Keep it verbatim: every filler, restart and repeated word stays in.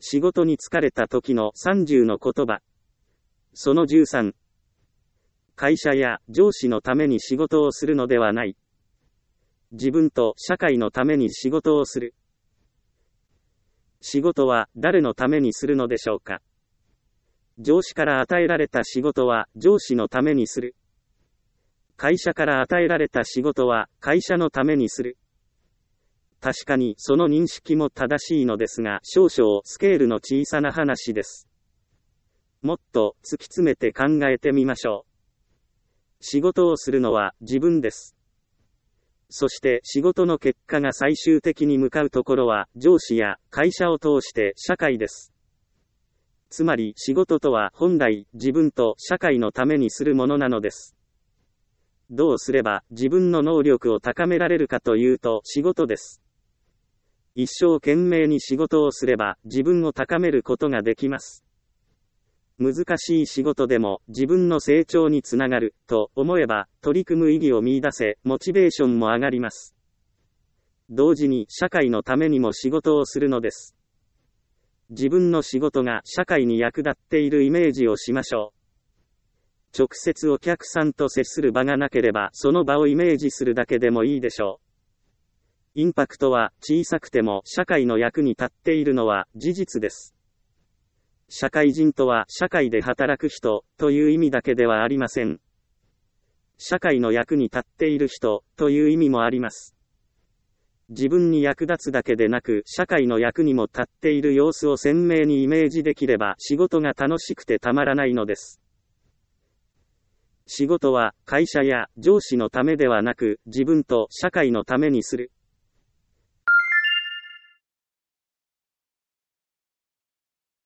仕事に疲れた時のさんじゅうの言葉。そのじゅうさん。会社や上司のために仕事をするのではない。自分と社会のために仕事をする。仕事は誰のためにするのでしょうか。上司から与えられた仕事は上司のためにする。会社から与えられた仕事は会社のためにする。確かにその認識も正しいのですが、少々スケールの小さな話です。もっと突き詰めて考えてみましょう。仕事をするのは自分です。そして仕事の結果が最終的に向かうところは上司や会社を通して社会です。つまり仕事とは本来自分と社会のためにするものなのです。どうすれば自分の能力を高められるかというと仕事です。一生懸命に仕事をすれば自分を高めることができます。難しい仕事でも自分の成長につながると思えば取り組む意義を見出せ、モチベーションも上がります。同時に社会のためにも仕事をするのです。自分の仕事が社会に役立っているイメージをしましょう。直接お客さんと接する場がなければその場をイメージするだけでもいいでしょう。インパクトは小さくても社会の役に立っているのは事実です。社会人とは社会で働く人という意味だけではありません。社会の役に立っている人という意味もあります。自分に役立つだけでなく社会の役にも立っている様子を鮮明にイメージできれば仕事が楽しくてたまらないのです。仕事は会社や上司のためではなく自分と社会のためにする。